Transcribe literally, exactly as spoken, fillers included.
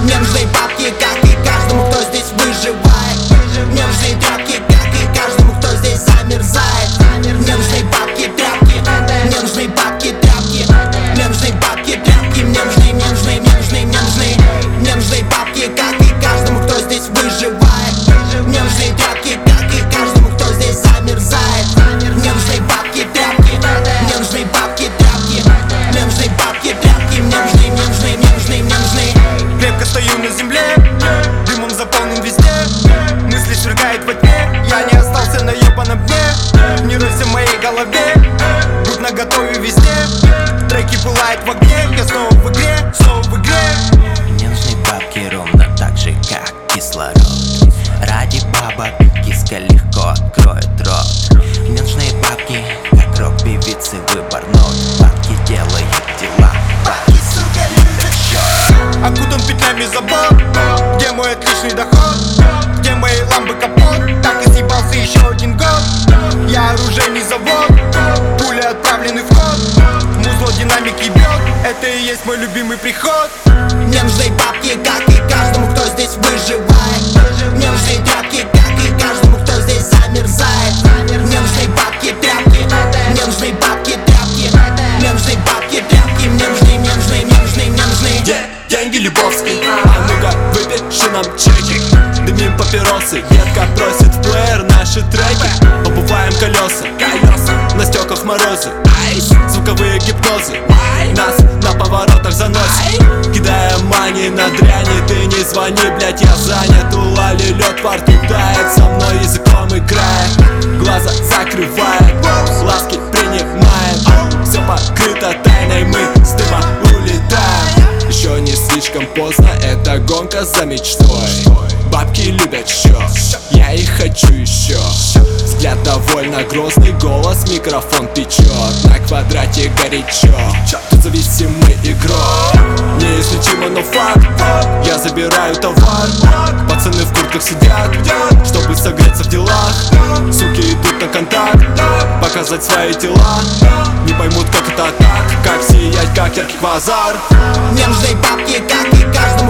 Мне нужны бабки, как и каждому, кто здесь выживает. Мне нужны тряпки, как и каждому, кто здесь замерзает. Мне нужны бабки, тряпки. Мне нужны бабки, тряпки. Мне нужны бабки, тряпки. Мне нужны, мне нужны, мне нужны, мне нужны. Мне нужны бабки, как и каждому, кто здесь выживает. Мне нужны тряпки, как и каждому, кто здесь замерзает. Мне нужны бабки, тряпки. Мне нужны бабки, тряпки. Мне нужны бабки, тряпки. Мне нужны, мне нужны, мне нужны, мне нужны. Крепко стою на земле, дымом заполнен везде. Мысли свергает во тьме, я не остался на ебаном дне. Не ройся в моей голове, будь наготове везде. Треки пылают в огне, я снова в игре, снова в игре. Мне нужны бабки ровно так же, как кислород. Ради бабок киска легко откроет рот. Мне нужны бабки, как рок-певицы, выбор нот. Бабки делают дела, бабки, сука, любят счет. Окутан петлями забот, где мой отличный доход? Где мои ламбы капот? Так и съебался еще один год. Я оружейный завод, пули отправлены в ход. Музло динамики бьет, это и есть мой любимый приход. Мне нужны бабки, как и каждому, кто здесь выживает. Мне нужны тряпки, как и каждому, кто здесь замерзает. Мне нужны бабки, тряпки. Мне нужны бабки, тряпки. Мне нужны бабки, тряпки. Мне нужны, мне нужны, мне нужны, мне нужны. Где деньги Лебовский? А ну-ка, выпиши нам чеки. Дымим папиросы, ветка просит в плеер наши треки. Обуваем колеса, колеса на стеках морозы. Звуковые гипнозы нас на поворотах заносит. Кидая мани на дряни, ты не звони, блять, я занят. У Лали лед во рту тает, со мной языком играет. Глаза закрывает, ласки принимает. Все покрыто тайной, мы с дыма улетаем. Еще не слишком поздно, это гонка за мечтой. Бабки любят счет, я их хочу еще. Взгляд довольно грозный, голос, микрофон течет. На квадрате горячо, тут зависимый игрок. Неизлечимо, но факт, я забираю товар. Пацаны в куртках сидят, чтобы согреться в делах. Суки идут на контакт, показать свои тела. Не поймут, как это так, как сиять, как яркий квазар. Мне нужны бабки, как и каждому,